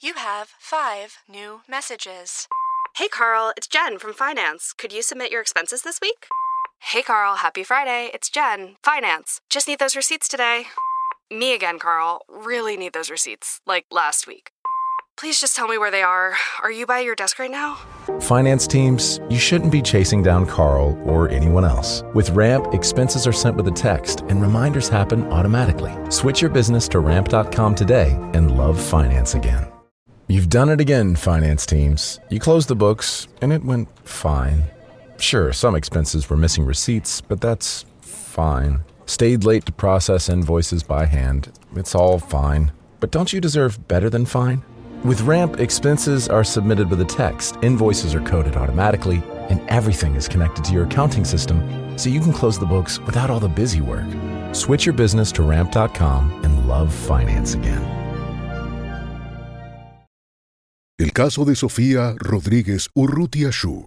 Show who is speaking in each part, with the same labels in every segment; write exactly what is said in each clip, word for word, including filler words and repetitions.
Speaker 1: You have five new messages.
Speaker 2: Hey, Carl, it's Jen from Finance. Could you submit your expenses this week? Hey, Carl, happy Friday. It's Jen, Finance. Just need those receipts today. Me again, Carl. Really need those receipts, like last week. Please just tell me where they are. Are you by your desk right now?
Speaker 3: Finance teams, you shouldn't be chasing down Carl or anyone else. With Ramp, expenses are sent with a text and reminders happen automatically. Switch your business to ramp dot com today and love finance again. You've done it again, finance teams. You closed the books and it went fine. Sure, some expenses were missing receipts, but that's fine. Stayed late to process invoices by hand. It's all fine. But don't you deserve better than fine? With Ramp, expenses are submitted with a text, invoices are coded automatically, and everything is connected to your accounting system, so you can close the books without all the busy work. Switch your business to ramp dot com and love finance again.
Speaker 4: El caso de Sofía Rodríguez Urrutia Xu.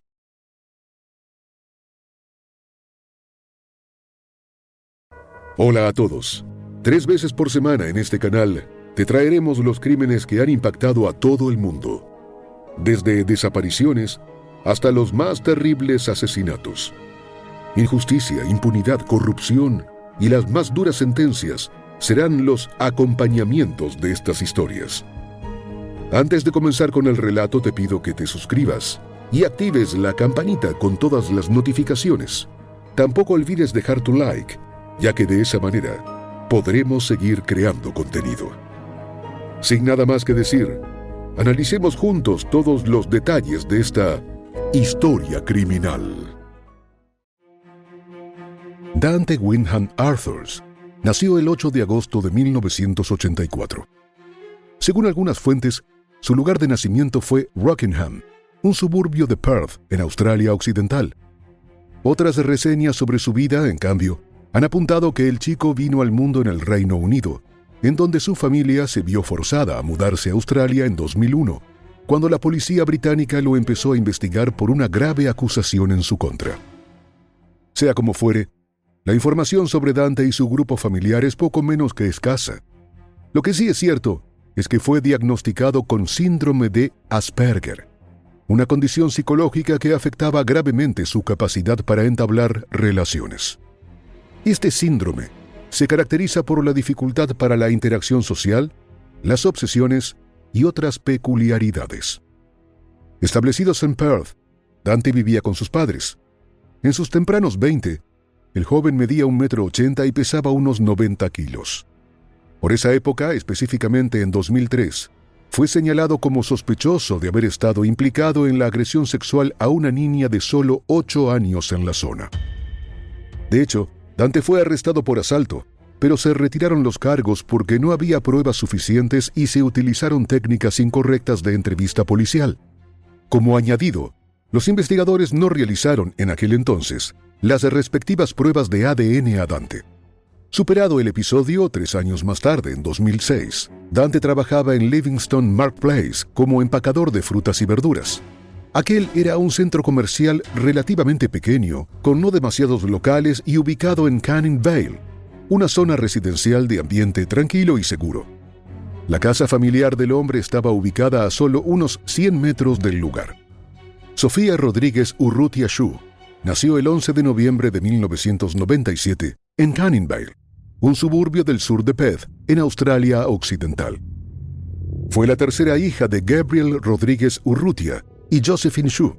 Speaker 4: Hola a todos. Tres veces por semana en este canal te traeremos los crímenes que han impactado a todo el mundo. Desde desapariciones hasta los más terribles asesinatos. Injusticia, impunidad, corrupción y las más duras sentencias serán los acompañamientos de estas historias. Antes de comenzar con el relato, te pido que te suscribas y actives la campanita con todas las notificaciones. Tampoco olvides dejar tu like, ya que de esa manera podremos seguir creando contenido. Sin nada más que decir, analicemos juntos todos los detalles de esta historia criminal. Dante Wyndham Arthurs nació el ocho de agosto de mil novecientos ochenta y cuatro. Según algunas fuentes, su lugar de nacimiento fue Rockingham, un suburbio de Perth, en Australia Occidental. Otras reseñas sobre su vida, en cambio, han apuntado que el chico vino al mundo en el Reino Unido, en donde su familia se vio forzada a mudarse a Australia en dos mil uno, cuando la policía británica lo empezó a investigar por una grave acusación en su contra. Sea como fuere, la información sobre Dante y su grupo familiar es poco menos que escasa. Lo que sí es cierto es que fue diagnosticado con síndrome de Asperger, una condición psicológica que afectaba gravemente su capacidad para entablar relaciones. Este síndrome se caracteriza por la dificultad para la interacción social, las obsesiones y otras peculiaridades. Establecidos en Perth, Dante vivía con sus padres. En sus tempranos veinte, el joven medía un metro ochenta y pesaba unos noventa kilos. Por esa época, específicamente en dos mil tres, fue señalado como sospechoso de haber estado implicado en la agresión sexual a una niña de solo ocho años en la zona. De hecho, Dante fue arrestado por asalto, pero se retiraron los cargos porque no había pruebas suficientes y se utilizaron técnicas incorrectas de entrevista policial. Como añadido, los investigadores no realizaron en aquel entonces las respectivas pruebas de A D N a Dante. Superado el episodio, tres años más tarde, en dos mil seis, Dante trabajaba en Livingston Marketplace como empacador de frutas y verduras. Aquel era un centro comercial relativamente pequeño, con no demasiados locales y ubicado en Canning Vale, una zona residencial de ambiente tranquilo y seguro. La casa familiar del hombre estaba ubicada a solo unos cien metros del lugar. Sofía Rodríguez Urrutia Xu nació el once de noviembre de mil novecientos noventa y siete en Canning Vale, un suburbio del sur de Perth, en Australia Occidental. Fue la tercera hija de Gabriel Rodríguez Urrutia y Josephine Xu.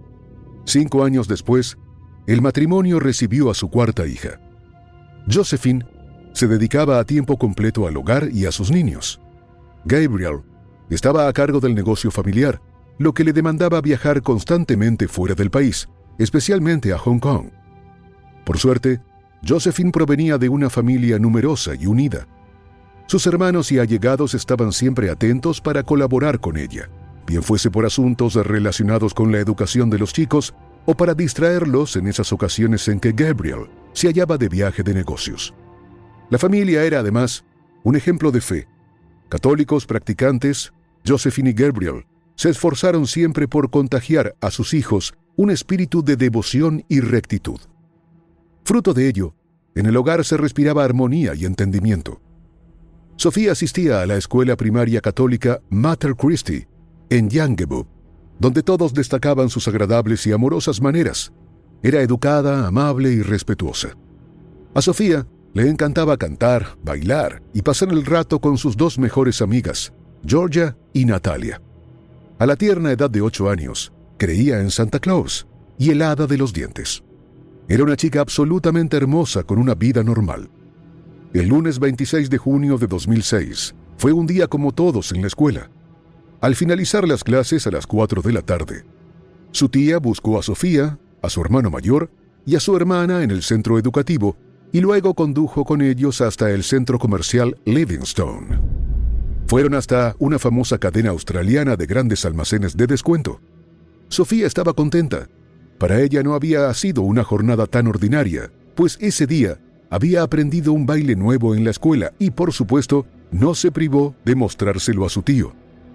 Speaker 4: Cinco años después, el matrimonio recibió a su cuarta hija. Josephine se dedicaba a tiempo completo al hogar y a sus niños. Gabriel estaba a cargo del negocio familiar, lo que le demandaba viajar constantemente fuera del país, especialmente a Hong Kong. Por suerte, Josephine provenía de una familia numerosa y unida. Sus hermanos y allegados estaban siempre atentos para colaborar con ella, bien fuese por asuntos relacionados con la educación de los chicos o para distraerlos en esas ocasiones en que Gabriel se hallaba de viaje de negocios. La familia era, además, un ejemplo de fe. Católicos practicantes, Josephine y Gabriel se esforzaron siempre por contagiar a sus hijos un espíritu de devoción y rectitud. Fruto de ello, en el hogar se respiraba armonía y entendimiento. Sofía asistía a la escuela primaria católica Mater Christi en Llangebu, donde todos destacaban sus agradables y amorosas maneras. Era educada, amable y respetuosa. A Sofía le encantaba cantar, bailar y pasar el rato con sus dos mejores amigas, Georgia y Natalia. A la tierna edad de ocho años, creía en Santa Claus y el hada de los dientes. Era una chica absolutamente hermosa con una vida normal. El lunes veintiséis de junio de dos mil seis fue un día como todos en la escuela. Al finalizar las clases a las cuatro de la tarde, su tía buscó a Sofía, a su hermano mayor y a su hermana en el centro educativo y luego condujo con ellos hasta el centro comercial Livingstone. Fueron hasta una famosa cadena australiana de grandes almacenes de descuento. Sofía estaba contenta. Para ella no había sido una jornada tan ordinaria, pues ese día había aprendido un baile nuevo en la escuela y, por supuesto, no se privó de mostrárselo a su tío.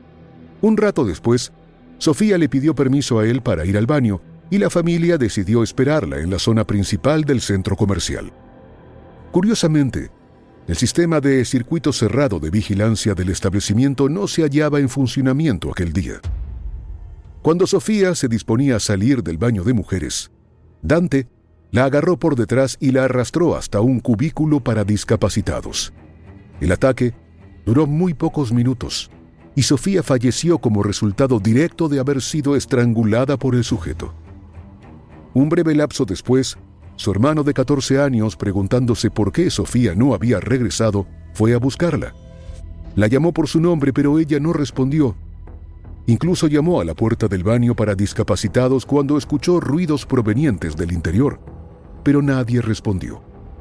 Speaker 4: Un rato después, Sofía le pidió permiso a él para ir al baño y la familia decidió esperarla en la zona principal del centro comercial. Curiosamente, el sistema de circuito cerrado de vigilancia del establecimiento no se hallaba en funcionamiento aquel día. Cuando Sofía se disponía a salir del baño de mujeres, Dante la agarró por detrás y la arrastró hasta un cubículo para discapacitados. El ataque duró muy pocos minutos y Sofía falleció como resultado directo de haber sido estrangulada por el sujeto. Un breve lapso después, su hermano de catorce años, preguntándose por qué Sofía no había regresado, fue a buscarla. La llamó por su nombre, pero ella no respondió. Incluso llamó a la puerta del baño para discapacitados cuando escuchó ruidos provenientes del interior, pero nadie respondió.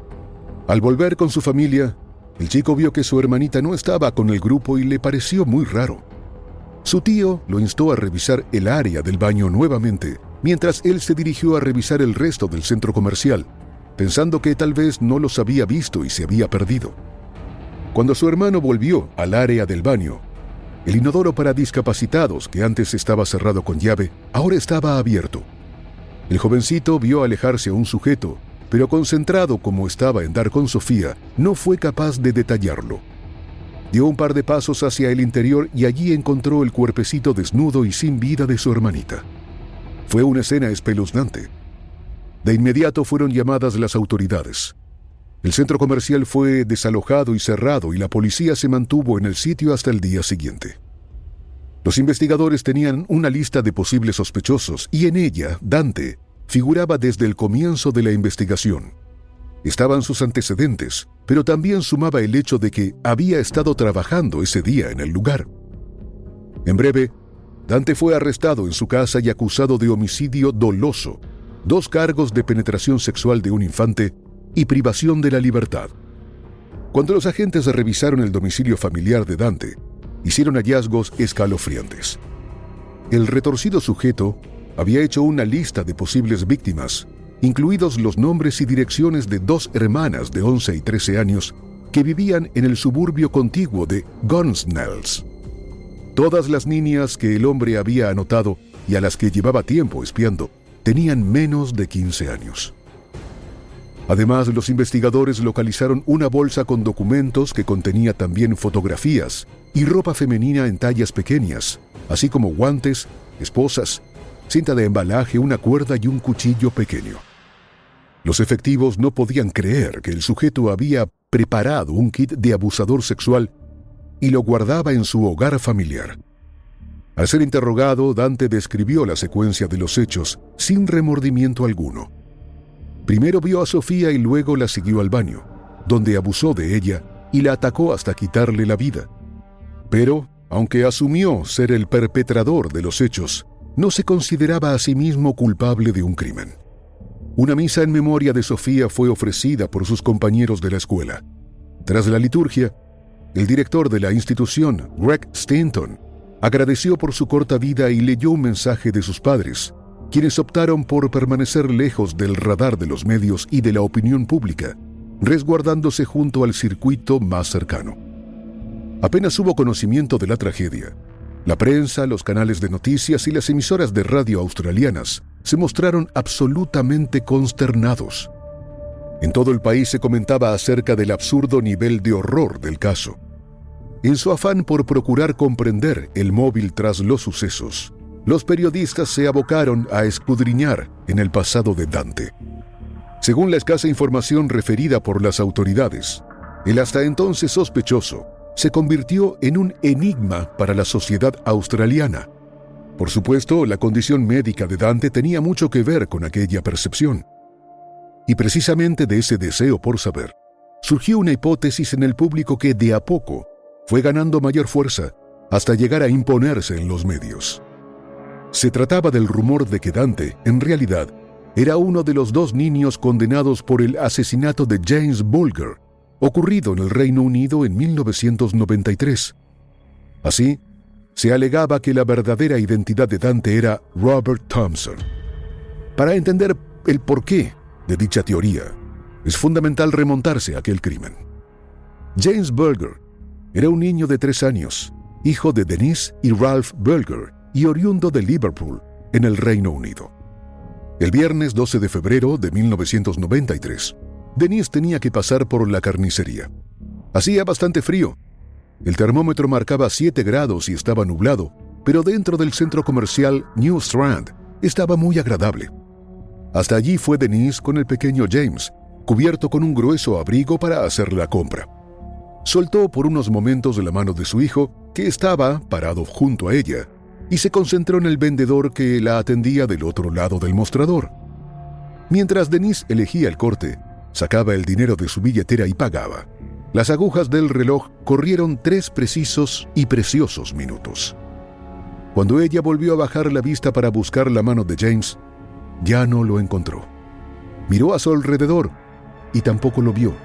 Speaker 4: Al volver con su familia, el chico vio que su hermanita no estaba con el grupo y le pareció muy raro. Su tío lo instó a revisar el área del baño nuevamente, mientras él se dirigió a revisar el resto del centro comercial, pensando que tal vez no los había visto y se había perdido. Cuando su hermano volvió al área del baño, el inodoro para discapacitados, que antes estaba cerrado con llave, ahora estaba abierto. El jovencito vio alejarse a un sujeto, pero concentrado como estaba en dar con Sofía, no fue capaz de detallarlo. Dio un par de pasos hacia el interior y allí encontró el cuerpecito desnudo y sin vida de su hermanita. Fue una escena espeluznante. De inmediato fueron llamadas las autoridades. El centro comercial fue desalojado y cerrado y la policía se mantuvo en el sitio hasta el día siguiente. Los investigadores tenían una lista de posibles sospechosos y en ella, Dante figuraba desde el comienzo de la investigación. Estaban sus antecedentes, pero también sumaba el hecho de que había estado trabajando ese día en el lugar. En breve, Dante fue arrestado en su casa y acusado de homicidio doloso, dos cargos de penetración sexual de un infante y privación de la libertad. Cuando los agentes revisaron el domicilio familiar de Dante, hicieron hallazgos escalofriantes. El retorcido sujeto había hecho una lista de posibles víctimas, incluidos los nombres y direcciones de dos hermanas de once y trece años que vivían en el suburbio contiguo de Gunsnells. Todas las niñas que el hombre había anotado y a las que llevaba tiempo espiando tenían menos de quince años. Además, los investigadores localizaron una bolsa con documentos que contenía también fotografías y ropa femenina en tallas pequeñas, así como guantes, esposas, cinta de embalaje, una cuerda y un cuchillo pequeño. Los efectivos no podían creer que el sujeto había preparado un kit de abusador sexual y lo guardaba en su hogar familiar. Al ser interrogado, Dante describió la secuencia de los hechos sin remordimiento alguno. Primero vio a Sofía y luego la siguió al baño, donde abusó de ella y la atacó hasta quitarle la vida. Pero, aunque asumió ser el perpetrador de los hechos, no se consideraba a sí mismo culpable de un crimen. Una misa en memoria de Sofía fue ofrecida por sus compañeros de la escuela. Tras la liturgia, el director de la institución, Greg Stanton, agradeció por su corta vida y leyó un mensaje de sus padres, quienes optaron por permanecer lejos del radar de los medios y de la opinión pública, resguardándose junto al circuito más cercano. Apenas hubo conocimiento de la tragedia, la prensa, los canales de noticias y las emisoras de radio australianas se mostraron absolutamente consternados. En todo el país se comentaba acerca del absurdo nivel de horror del caso. En su afán por procurar comprender el móvil tras los sucesos, los periodistas se abocaron a escudriñar en el pasado de Dante. Según la escasa información referida por las autoridades, el hasta entonces sospechoso se convirtió en un enigma para la sociedad australiana. Por supuesto, la condición médica de Dante tenía mucho que ver con aquella percepción. Y precisamente de ese deseo por saber, surgió una hipótesis en el público que de a poco fue ganando mayor fuerza hasta llegar a imponerse en los medios. Se trataba del rumor de que Dante, en realidad, era uno de los dos niños condenados por el asesinato de James Bulger, ocurrido en el Reino Unido en mil novecientos noventa y tres. Así, se alegaba que la verdadera identidad de Dante era Robert Thompson. Para entender el porqué de dicha teoría, es fundamental remontarse a aquel crimen. James Bulger era un niño de tres años, hijo de Denise y Ralph Bulger, y oriundo de Liverpool, en el Reino Unido. El viernes doce de febrero de mil novecientos noventa y tres, Denise tenía que pasar por la carnicería. Hacía bastante frío. El termómetro marcaba siete grados y estaba nublado, pero dentro del centro comercial New Strand estaba muy agradable. Hasta allí fue Denise con el pequeño James, cubierto con un grueso abrigo para hacer la compra. Soltó por unos momentos la mano de su hijo, que estaba parado junto a ella, y se concentró en el vendedor que la atendía del otro lado del mostrador. Mientras Denise elegía el corte, sacaba el dinero de su billetera y pagaba. Las agujas del reloj corrieron tres precisos y preciosos minutos. Cuando ella volvió a bajar la vista para buscar la mano de James, ya no lo encontró. Miró a su alrededor y tampoco lo vio.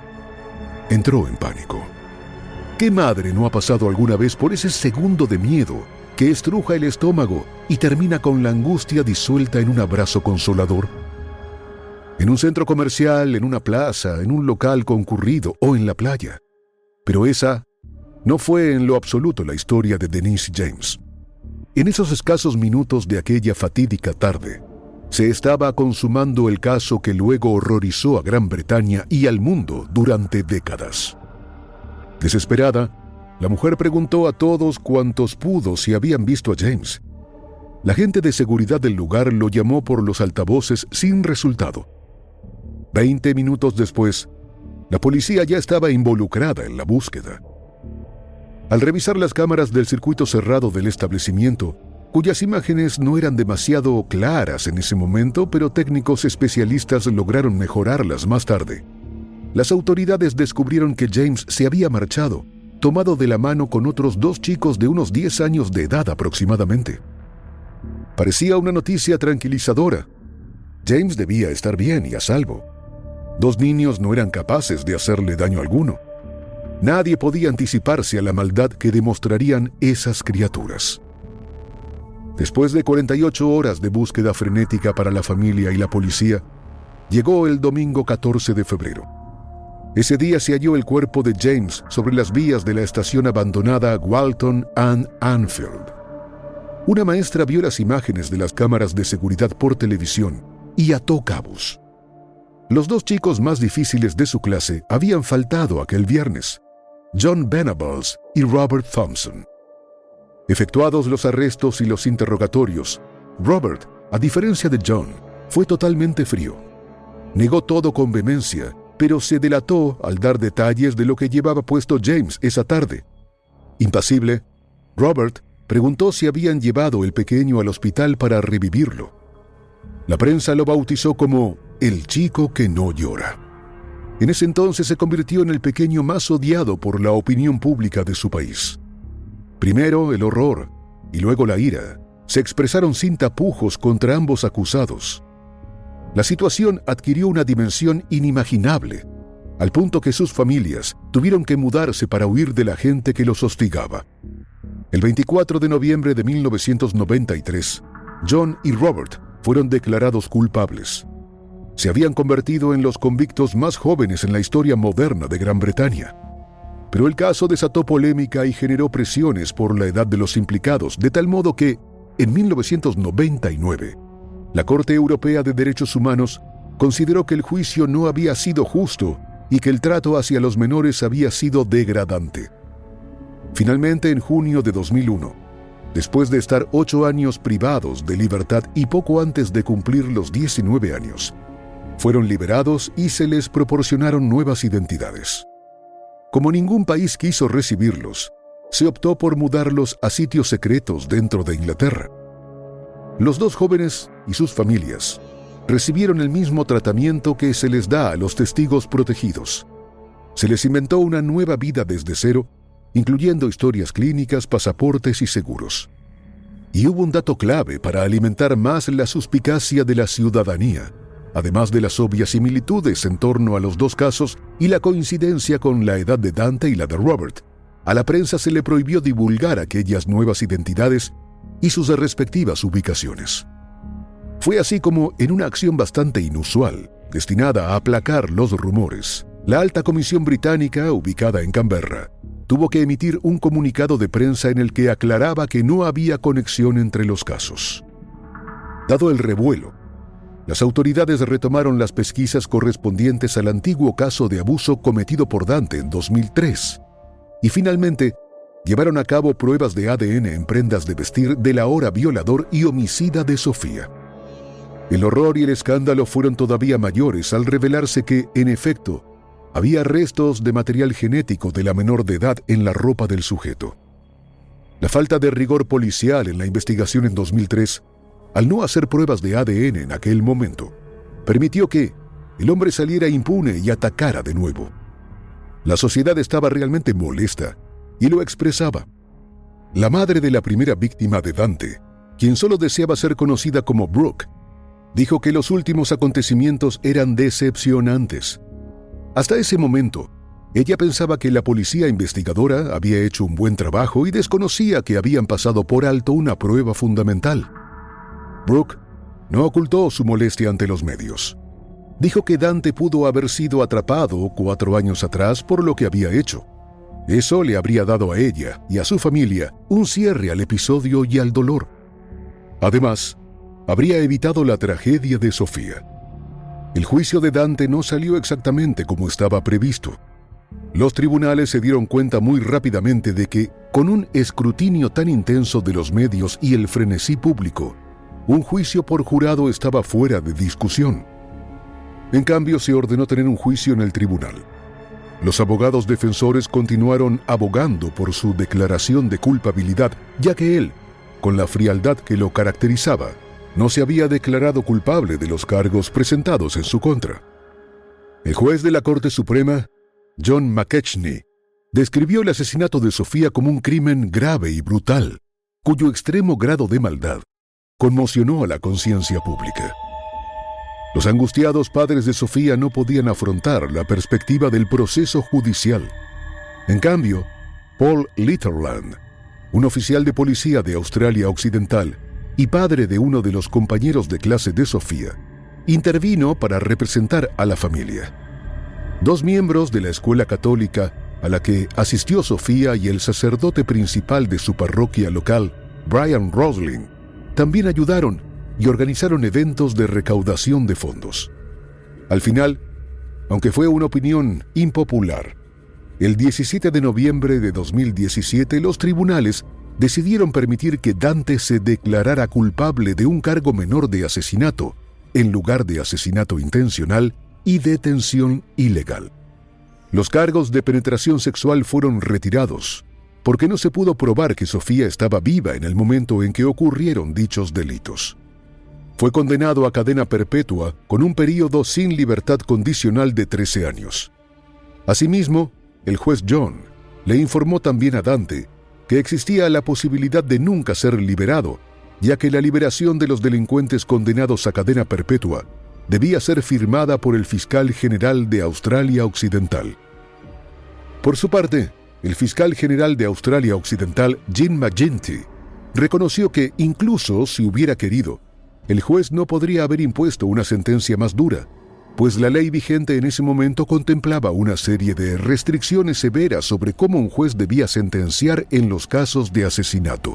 Speaker 4: Entró en pánico. ¿Qué madre no ha pasado alguna vez por ese segundo de miedo que estruja el estómago y termina con la angustia disuelta en un abrazo consolador? En un centro comercial, en una plaza, en un local concurrido o en la playa. Pero esa no fue en lo absoluto la historia de Denise James. En esos escasos minutos de aquella fatídica tarde, se estaba consumando el caso que luego horrorizó a Gran Bretaña y al mundo durante décadas. Desesperada, la mujer preguntó a todos cuantos pudo si habían visto a James. La gente de seguridad del lugar lo llamó por los altavoces sin resultado. Veinte minutos después, la policía ya estaba involucrada en la búsqueda. Al revisar las cámaras del circuito cerrado del establecimiento, cuyas imágenes no eran demasiado claras en ese momento, pero técnicos especialistas lograron mejorarlas más tarde, las autoridades descubrieron que James se había marchado, tomado de la mano con otros dos chicos de unos diez años de edad aproximadamente. Parecía una noticia tranquilizadora. James debía estar bien y a salvo. Dos niños no eran capaces de hacerle daño alguno. Nadie podía anticiparse a la maldad que demostrarían esas criaturas. Después de cuarenta y ocho horas de búsqueda frenética para la familia y la policía, llegó el domingo catorce de febrero. Ese día se halló el cuerpo de James sobre las vías de la estación abandonada Walton and Anfield. Una maestra vio las imágenes de las cámaras de seguridad por televisión y ató cabos. Los dos chicos más difíciles de su clase habían faltado aquel viernes, John Venables y Robert Thompson. Efectuados los arrestos y los interrogatorios, Robert, a diferencia de John, fue totalmente frío. Negó todo con vehemencia, pero se delató al dar detalles de lo que llevaba puesto James esa tarde. Impasible, Robert preguntó si habían llevado el pequeño al hospital para revivirlo. La prensa lo bautizó como el chico que no llora. En ese entonces se convirtió en el pequeño más odiado por la opinión pública de su país. Primero el horror y luego la ira se expresaron sin tapujos contra ambos acusados. La situación adquirió una dimensión inimaginable, al punto que sus familias tuvieron que mudarse para huir de la gente que los hostigaba. El veinticuatro de noviembre de mil novecientos noventa y tres, John y Robert fueron declarados culpables. Se habían convertido en los convictos más jóvenes en la historia moderna de Gran Bretaña. Pero el caso desató polémica y generó presiones por la edad de los implicados, de tal modo que, en mil novecientos noventa y nueve, la Corte Europea de Derechos Humanos consideró que el juicio no había sido justo y que el trato hacia los menores había sido degradante. Finalmente, en junio de dos mil uno, después de estar ocho años privados de libertad y poco antes de cumplir los diecinueve años, fueron liberados y se les proporcionaron nuevas identidades. Como ningún país quiso recibirlos, se optó por mudarlos a sitios secretos dentro de Inglaterra. Los dos jóvenes y sus familias recibieron el mismo tratamiento que se les da a los testigos protegidos. Se les inventó una nueva vida desde cero, incluyendo historias clínicas, pasaportes y seguros. Y hubo un dato clave para alimentar más la suspicacia de la ciudadanía, además de las obvias similitudes en torno a los dos casos y la coincidencia con la edad de Dante y la de Robert. A la prensa se le prohibió divulgar aquellas nuevas identidades y sus respectivas ubicaciones. Fue así como, en una acción bastante inusual, destinada a aplacar los rumores, la alta comisión británica, ubicada en Canberra, tuvo que emitir un comunicado de prensa en el que aclaraba que no había conexión entre los casos. Dado el revuelo, las autoridades retomaron las pesquisas correspondientes al antiguo caso de abuso cometido por Dante en dos mil tres y finalmente llevaron a cabo pruebas de A D N en prendas de vestir del ahora violador y homicida de Sofía. El horror y el escándalo fueron todavía mayores al revelarse que, en efecto, había restos de material genético de la menor de edad en la ropa del sujeto. La falta de rigor policial en la investigación en dos mil tres, al no hacer pruebas de A D N en aquel momento, permitió que el hombre saliera impune y atacara de nuevo. La sociedad estaba realmente molesta y lo expresaba. La madre de la primera víctima de Dante, quien solo deseaba ser conocida como Brooke, dijo que los últimos acontecimientos eran decepcionantes. Hasta ese momento, ella pensaba que la policía investigadora había hecho un buen trabajo y desconocía que habían pasado por alto una prueba fundamental. Brooke no ocultó su molestia ante los medios. Dijo que Dante pudo haber sido atrapado cuatro años atrás por lo que había hecho. Eso le habría dado a ella y a su familia un cierre al episodio y al dolor. Además, habría evitado la tragedia de Sofía. El juicio de Dante no salió exactamente como estaba previsto. Los tribunales se dieron cuenta muy rápidamente de que, con un escrutinio tan intenso de los medios y el frenesí público, un juicio por jurado estaba fuera de discusión. En cambio, se ordenó tener un juicio en el tribunal. Los abogados defensores continuaron abogando por su declaración de culpabilidad, ya que él, con la frialdad que lo caracterizaba, no se había declarado culpable de los cargos presentados en su contra. El juez de la Corte Suprema, John McKechnie, describió el asesinato de Sofía como un crimen grave y brutal, cuyo extremo grado de maldad conmocionó a la conciencia pública. Los angustiados padres de Sofía no podían afrontar la perspectiva del proceso judicial. En cambio, Paul Litherland, un oficial de policía de Australia Occidental y padre de uno de los compañeros de clase de Sofía, intervino para representar a la familia. Dos miembros de la escuela católica a la que asistió Sofía y el sacerdote principal de su parroquia local, Brian Rosling, también ayudaron y organizaron eventos de recaudación de fondos. Al final, aunque fue una opinión impopular, el diecisiete de noviembre de dos mil diecisiete los tribunales decidieron permitir que Dante se declarara culpable de un cargo menor de asesinato, en lugar de asesinato intencional y detención ilegal. Los cargos de penetración sexual fueron retirados, porque no se pudo probar que Sofía estaba viva en el momento en que ocurrieron dichos delitos. Fue condenado a cadena perpetua con un período sin libertad condicional de trece años. Asimismo, el juez John le informó también a Dante que existía la posibilidad de nunca ser liberado, ya que la liberación de los delincuentes condenados a cadena perpetua debía ser firmada por el fiscal general de Australia Occidental. Por su parte, el fiscal general de Australia Occidental, Jim McGinty, reconoció que, incluso si hubiera querido, el juez no podría haber impuesto una sentencia más dura, pues la ley vigente en ese momento contemplaba una serie de restricciones severas sobre cómo un juez debía sentenciar en los casos de asesinato.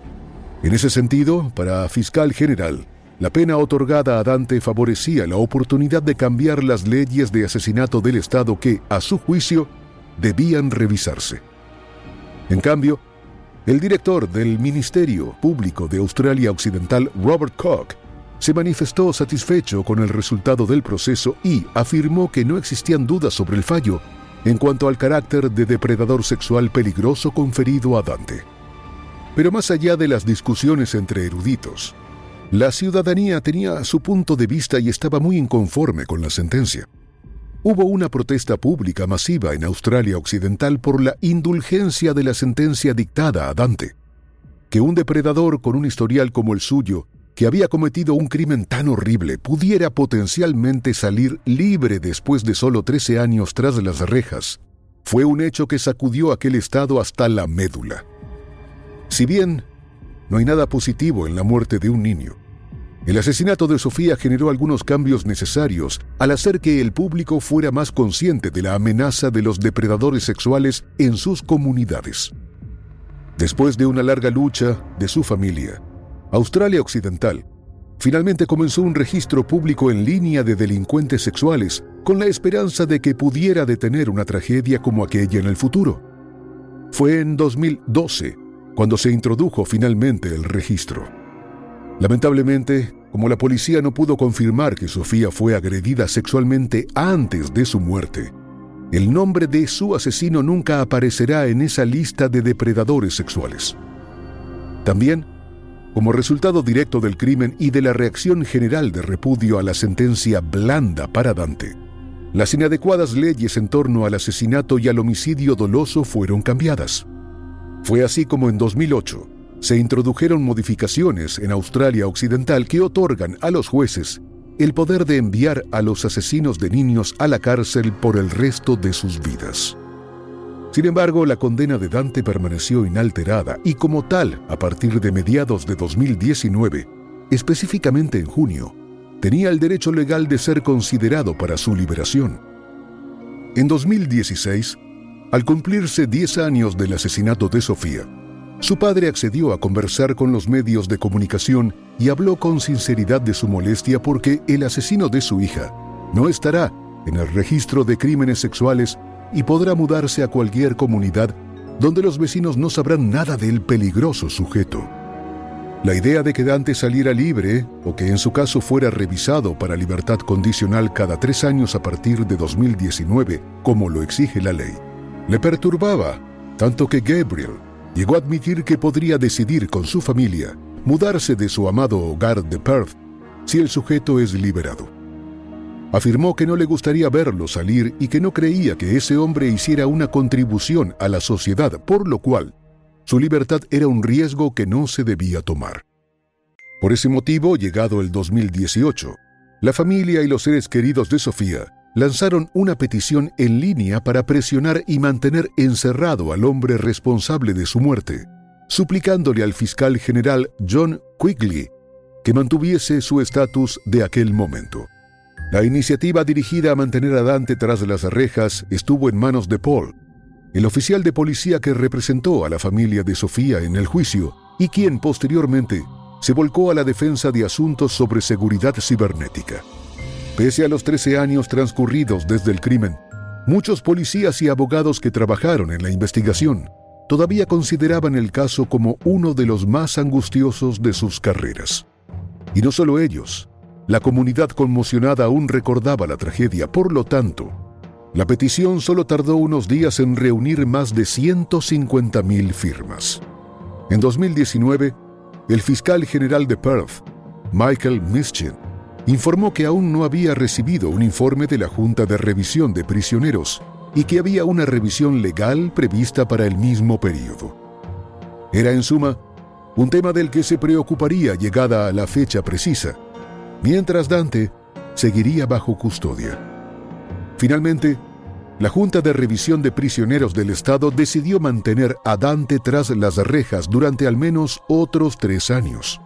Speaker 4: En ese sentido, para fiscal general, la pena otorgada a Dante favorecía la oportunidad de cambiar las leyes de asesinato del Estado que, a su juicio, debían revisarse. En cambio, el director del Ministerio Público de Australia Occidental, Robert Koch, se manifestó satisfecho con el resultado del proceso y afirmó que no existían dudas sobre el fallo en cuanto al carácter de depredador sexual peligroso conferido a Dante. Pero más allá de las discusiones entre eruditos, la ciudadanía tenía su punto de vista y estaba muy inconforme con la sentencia. Hubo una protesta pública masiva en Australia Occidental por la indulgencia de la sentencia dictada a Dante. Que un depredador con un historial como el suyo, que había cometido un crimen tan horrible, pudiera potencialmente salir libre después de solo trece años tras las rejas, fue un hecho que sacudió aquel estado hasta la médula. Si bien no hay nada positivo en la muerte de un niño, el asesinato de Sofía generó algunos cambios necesarios al hacer que el público fuera más consciente de la amenaza de los depredadores sexuales en sus comunidades. Después de una larga lucha de su familia, Australia Occidental finalmente comenzó un registro público en línea de delincuentes sexuales con la esperanza de que pudiera detener una tragedia como aquella en el futuro. Fue en dos mil doce cuando se introdujo finalmente el registro. Lamentablemente, como la policía no pudo confirmar que Sofía fue agredida sexualmente antes de su muerte, el nombre de su asesino nunca aparecerá en esa lista de depredadores sexuales. También, como resultado directo del crimen y de la reacción general de repudio a la sentencia blanda para Dante, las inadecuadas leyes en torno al asesinato y al homicidio doloso fueron cambiadas. Fue así como en dos mil ocho se introdujeron modificaciones en Australia Occidental que otorgan a los jueces el poder de enviar a los asesinos de niños a la cárcel por el resto de sus vidas. Sin embargo, la condena de Dante permaneció inalterada y como tal, a partir de mediados de dos mil diecinueve, específicamente en junio, tenía el derecho legal de ser considerado para su liberación. En dos mil dieciséis, al cumplirse diez años del asesinato de Sofía, su padre accedió a conversar con los medios de comunicación y habló con sinceridad de su molestia porque el asesino de su hija no estará en el registro de crímenes sexuales y podrá mudarse a cualquier comunidad donde los vecinos no sabrán nada del peligroso sujeto. La idea de que Dante saliera libre o que en su caso fuera revisado para libertad condicional cada tres años a partir de dos mil diecinueve, como lo exige la ley, le perturbaba, tanto que Gabriel llegó a admitir que podría decidir con su familia mudarse de su amado hogar de Perth si el sujeto es liberado. Afirmó que no le gustaría verlo salir y que no creía que ese hombre hiciera una contribución a la sociedad, por lo cual su libertad era un riesgo que no se debía tomar. Por ese motivo, llegado el dos mil dieciocho, la familia y los seres queridos de Sofía lanzaron una petición en línea para presionar y mantener encerrado al hombre responsable de su muerte, suplicándole al fiscal general John Quigley que mantuviese su estatus de aquel momento. La iniciativa dirigida a mantener a Dante tras las rejas estuvo en manos de Paul, el oficial de policía que representó a la familia de Sofía en el juicio y quien posteriormente se volcó a la defensa de asuntos sobre seguridad cibernética. Pese a los trece años transcurridos desde el crimen, muchos policías y abogados que trabajaron en la investigación todavía consideraban el caso como uno de los más angustiosos de sus carreras. Y no solo ellos, la comunidad conmocionada aún recordaba la tragedia, por lo tanto, la petición solo tardó unos días en reunir más de ciento cincuenta mil firmas. En dos mil diecinueve, el fiscal general de Perth, Michael Mischin, informó que aún no había recibido un informe de la Junta de Revisión de Prisioneros y que había una revisión legal prevista para el mismo período. Era, en suma, un tema del que se preocuparía llegada a la fecha precisa, mientras Dante seguiría bajo custodia. Finalmente, la Junta de Revisión de Prisioneros del Estado decidió mantener a Dante tras las rejas durante al menos otros tres años.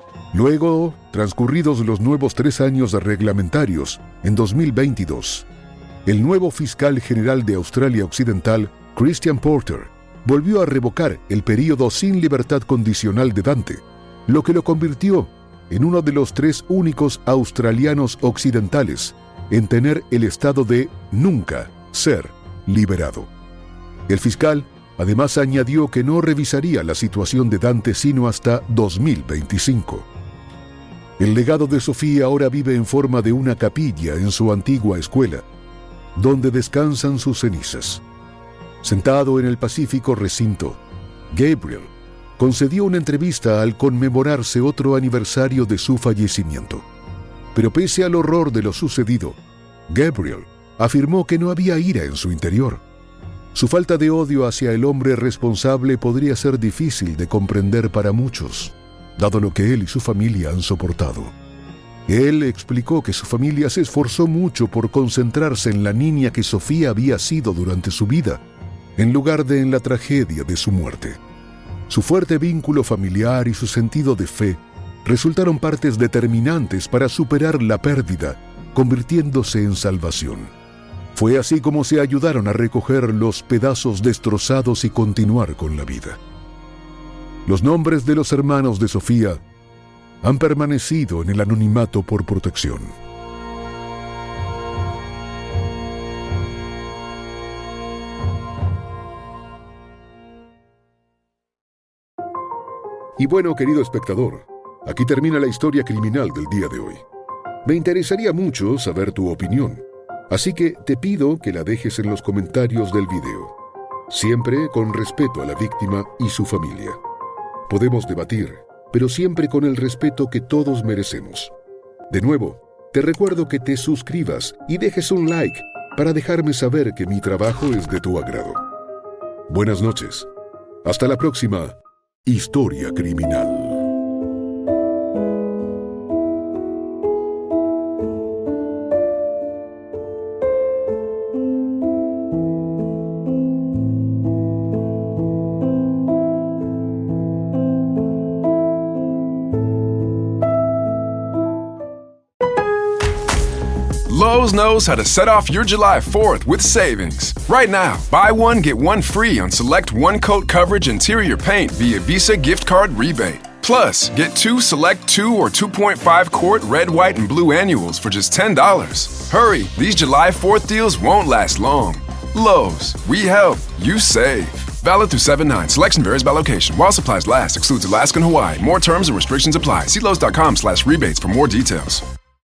Speaker 4: Luego, transcurridos los nuevos tres años reglamentarios, en dos mil veintidós, el nuevo fiscal general de Australia Occidental, Christian Porter, volvió a revocar el período sin libertad condicional de Dante, lo que lo convirtió en uno de los tres únicos australianos occidentales en tener el estado de nunca ser liberado. El fiscal Además, añadió que no revisaría la situación de Dante sino hasta dos mil veinticinco. El legado de Sofía ahora vive en forma de una capilla en su antigua escuela, donde descansan sus cenizas. Sentado en el pacífico recinto, Gabriel concedió una entrevista al conmemorarse otro aniversario de su fallecimiento. Pero pese al horror de lo sucedido, Gabriel afirmó que no había ira en su interior. Su falta de odio hacia el hombre responsable podría ser difícil de comprender para muchos, dado lo que él y su familia han soportado. Él explicó que su familia se esforzó mucho por concentrarse en la niña que Sofía había sido durante su vida, en lugar de en la tragedia de su muerte. Su fuerte vínculo familiar y su sentido de fe resultaron partes determinantes para superar la pérdida, convirtiéndose en salvación. Fue así como se ayudaron a recoger los pedazos destrozados y continuar con la vida. Los nombres de los hermanos de Sofía han permanecido en el anonimato por protección. Y bueno, querido espectador, aquí termina la historia criminal del día de hoy. Me interesaría mucho saber tu opinión, así que te pido que la dejes en los comentarios del video, siempre con respeto a la víctima y su familia. Podemos debatir, pero siempre con el respeto que todos merecemos. De nuevo, te recuerdo que te suscribas y dejes un like para dejarme saber que mi trabajo es de tu agrado. Buenas noches. Hasta la próxima Historia Criminal.
Speaker 5: Lowe's knows how to set off your July fourth with savings. Right now, buy one, get one free on select one-coat coverage interior paint via Visa gift card rebate. Plus, get two select two or two point five quart red, white, and blue annuals for just ten dollars. Hurry, these July fourth deals won't last long. Lowe's, we help, you save. Valid through seven nine. Selection varies by location. While supplies last, excludes Alaska and Hawaii. More terms and restrictions apply. See Lowe's dot com slash rebates for more details.